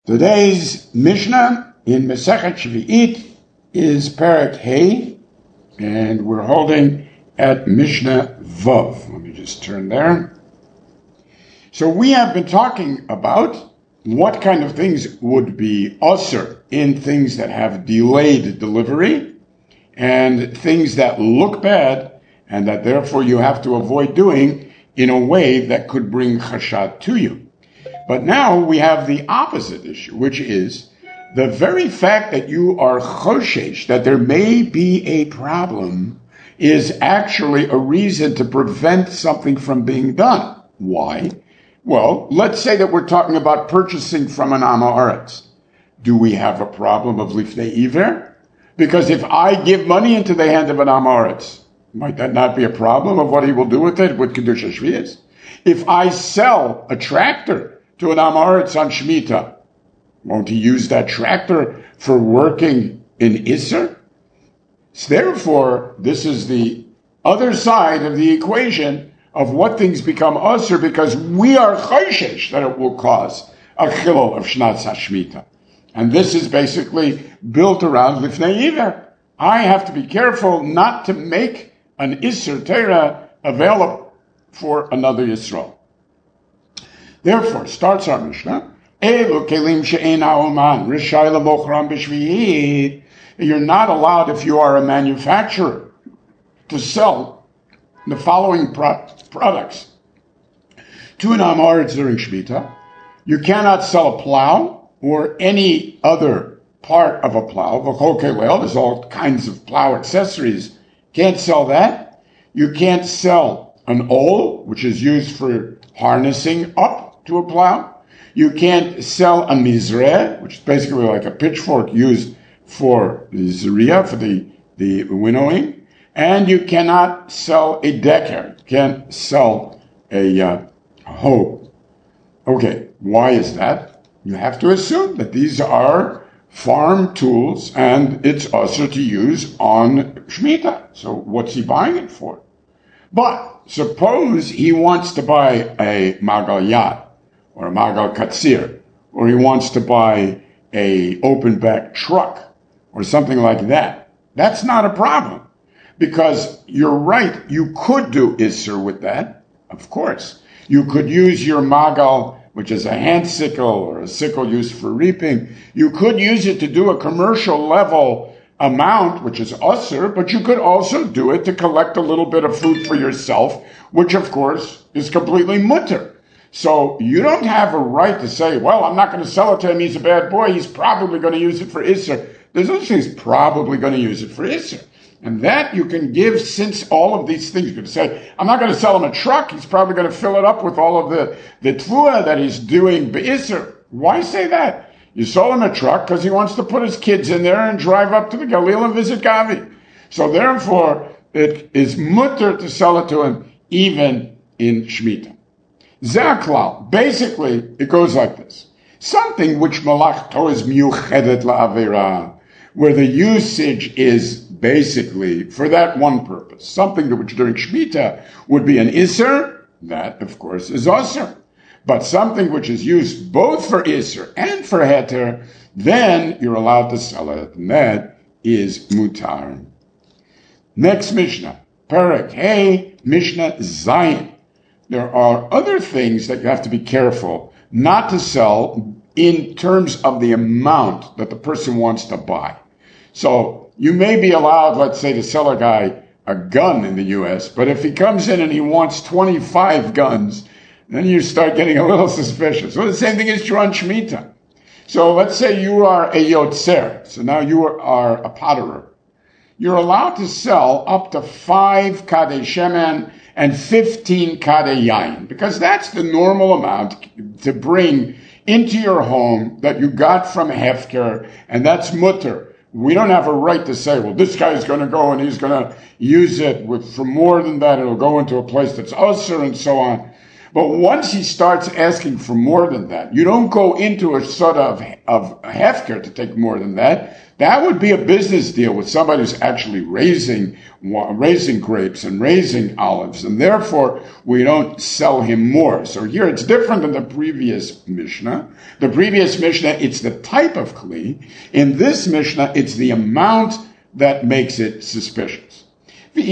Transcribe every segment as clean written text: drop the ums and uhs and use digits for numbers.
Today's Mishnah in Masechet Shvi'it is Perek Hey, and we're holding at Mishnah Vav. Let me just turn there. So we have been talking about what kind of things would be usher in things that have delayed delivery and things that look bad and that therefore you have to avoid doing in a way that could bring chashad to you. But now we have the opposite issue, which is the very fact that you are choshesh, that there may be a problem, is actually a reason to prevent something from being done. Why? Well, let's say that we're talking about purchasing from an Am Haaretz. Do we have a problem of lifnei iver? Because if I give money into the hand of an Am Haaretz, might that not be a problem of what he will do with it, with Kedusha Shvi'is? If I sell a tractor to an Am Haaretz on Shemitah, won't he use that tractor for working in Isser? So therefore, this is the other side of the equation of what things become Usser, because we are chayshesh that it will cause a chilul of Shnat HaShemitah. And this is basically built around Lifnei Iver. I have to be careful not to make an Isser Torah available for another Yisrael. Therefore, starts our Mishnah, you're not allowed, if you are a manufacturer, to sell the following products to an Am Haaretz during Shemitah. You cannot sell a plow or any other part of a plow. There's all kinds of plow accessories. Can't sell that. You can't sell an ol, which is used for harnessing up to a plow. You can't sell a mizreh, which is basically like a pitchfork used for the zeriah, for the winnowing. And you cannot sell a decker. You can't sell a hoe. Okay, why is that? You have to assume that these are farm tools and it's also to use on Shemitah. So what's he buying it for? But suppose he wants to buy a magal yad, or a magal katsir, or he wants to buy a open back truck, or something like that. That's not a problem, because you're right, you could do Isser with that, of course. You could use your magal, which is a hand sickle, or a sickle used for reaping. You could use it to do a commercial level amount, which is usser, but you could also do it to collect a little bit of food for yourself, which of course is completely mutter. So you don't have a right to say, well, I'm not going to sell it to him, he's a bad boy, he's probably going to use it for Isser. There's no say he's probably going to use it for Isser. And that you can give, since all of these things. You could say, I'm not going to sell him a truck, he's probably going to fill it up with all of the tfuah that he's doing Isser. Why say that? You sold him a truck because he wants to put his kids in there and drive up to the Galil and visit Gavi. So therefore, it is mutter to sell it to him even in Shemitah. Zaklal. Basically, it goes like this. Something which malachto is miuchedet la'avera, where the usage is basically for that one purpose. Something which during Shemitah would be an Isser, that of course is Usser. But something which is used both for Isser and for Heter, then you're allowed to sell it, and that is Mutar. Next Mishnah, Perek Hey, Mishnah Zayin. There are other things that you have to be careful not to sell in terms of the amount that the person wants to buy. So you may be allowed, let's say, to sell a guy a gun in the U.S., but if he comes in and he wants 25 guns, then you start getting a little suspicious. Well, the same thing is true on Shemitah. So let's say you are a yotzer. So now you are a potterer. You're allowed to sell up to 5 kadei shemen and 15 kadei yain, because that's the normal amount to bring into your home that you got from hefker, and that's mutter. We don't have a right to say, well, this guy's going to go and he's going to use it for more than that. It'll go into a place that's usher and so on. But once he starts asking for more than that, you don't go into a sort of hefker to take more than that. That would be a business deal with somebody who's actually raising grapes and raising olives, and therefore we don't sell him more. So here it's different than the previous Mishnah. The previous Mishnah, it's the type of kli. In this Mishnah, it's the amount that makes it suspicious. Now,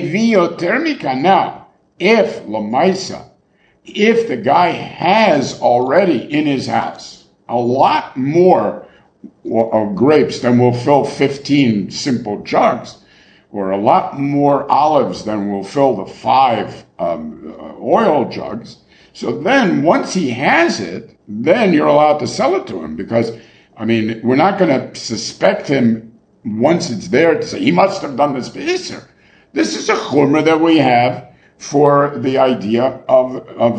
if Lamaisa, if the guy has already in his house a lot more of grapes than will fill 15 simple jugs, or a lot more olives than will fill the 5 oil jugs, so then once he has it, then you're allowed to sell it to him, because, we're not going to suspect him once it's there to say, he must have done this b'isser. This is a chumrah that we have for the idea of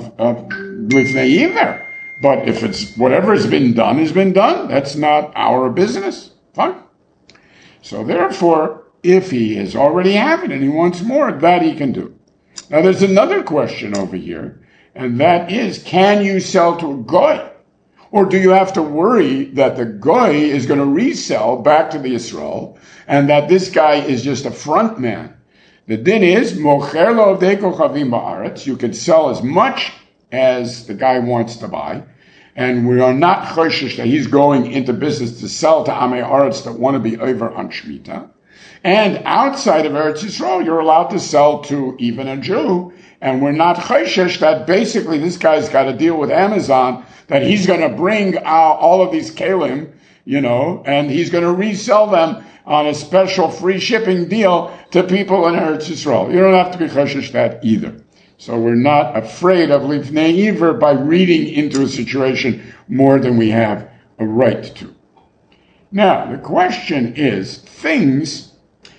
lifnei iver. But if it's whatever has been done, that's not our business. Fine. So therefore, if he has already have it and he wants more, that he can do. Now there's another question over here, and that is, can you sell to a goy? Or do you have to worry that the goy is going to resell back to the Yisrael, and that this guy is just a front man? The din is, mocher lo avdei kochavim ba'aretz, you can sell as much as the guy wants to buy, and we are not choshesh that he's going into business to sell to Amei Aretz that want to be over on Shemitah. And outside of Eretz Yisrael, you're allowed to sell to even a Jew, and we're not choshesh that basically this guy's got to deal with Amazon, that he's going to bring all of these kalim, and he's going to resell them on a special free shipping deal to people in Eretz Yisrael. You don't have to be choshesh that either. So we're not afraid of lifnei iver by reading into a situation more than we have a right to. Now, the question is, things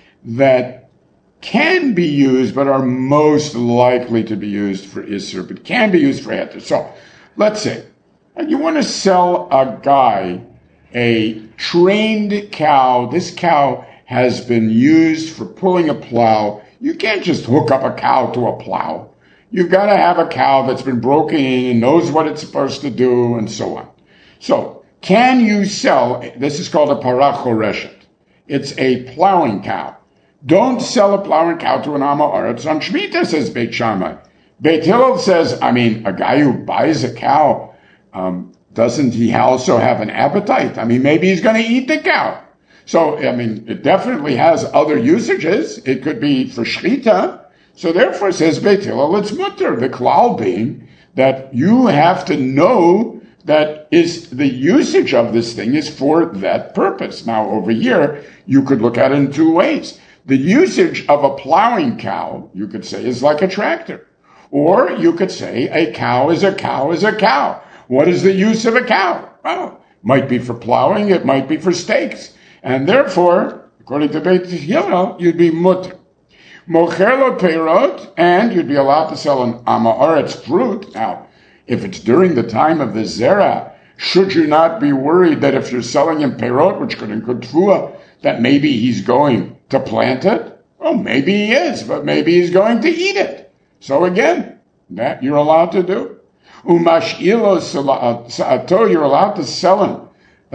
that can be used but are most likely to be used for Isser, but can be used for Heter. So, let's say, you want to sell a guy a trained cow. This cow has been used for pulling a plow. You can't just hook up a cow to a plow. You've got to have a cow that's been broken in and knows what it's supposed to do, and so on. So, can you sell, this is called a parah choreshet. It's a plowing cow. Don't sell a plowing cow to an Am Haaretz on Shemitah, says Beit Shammai. Beit Hillel says, a guy who buys a cow, doesn't he also have an appetite? Maybe he's going to eat the cow. So, it definitely has other usages. It could be for shchita. So therefore, says Beit Hillel, it's mutter. The klal being that you have to know that is the usage of this thing is for that purpose. Now, over here, you could look at it in two ways. The usage of a plowing cow, you could say, is like a tractor. Or you could say a cow is a cow is a cow. What is the use of a cow? Well, might be for plowing, it might be for steaks. And therefore, according to Beit Hillel, you'd be mutter. Mocher lo peirot, and you'd be allowed to sell an Am Haaretz fruit. Now, if it's during the time of the zera, should you not be worried that if you're selling him peirot, which could include trua, that maybe he's going to plant it? Well, maybe he is, but maybe he's going to eat it. So again, that you're allowed to do. Umash'ilo sa'ato, you're allowed to sell him,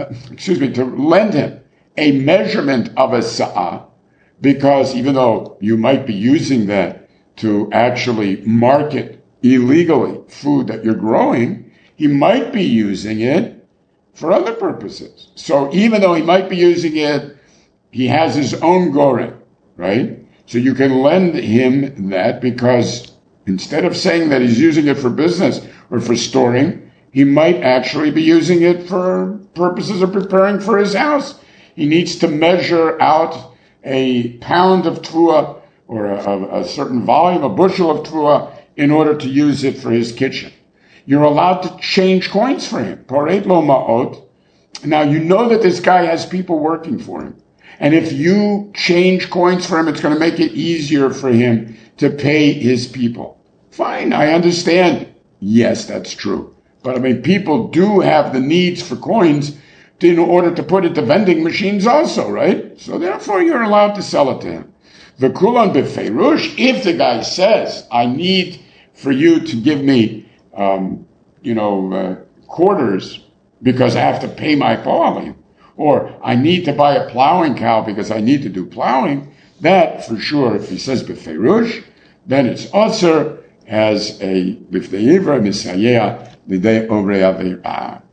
to lend him a measurement of a sa'ah, because even though you might be using that to actually market illegally food that you're growing, he might be using it for other purposes. So even though he might be using it, he has his own goren, right? So you can lend him that, because instead of saying that he's using it for business or for storing, he might actually be using it for purposes of preparing for his house. He needs to measure out a pound of trua or a certain volume, a bushel of trua, in order to use it for his kitchen. You're allowed to change coins for him. Poret lo ma'ot. Now, you know that this guy has people working for him. And if you change coins for him, it's going to make it easier for him to pay his people. Fine, I understand. Yes, that's true. But people do have the needs for coins in order to put it to vending machines also, right? So therefore, you're allowed to sell it to him. The kulan befeirush, if the guy says, I need for you to give me quarters because I have to pay my poalim, or I need to buy a plowing cow because I need to do plowing, that for sure, if he says b'feirush, then it's osir as a b'fteivra misayea l'dei omrei avera.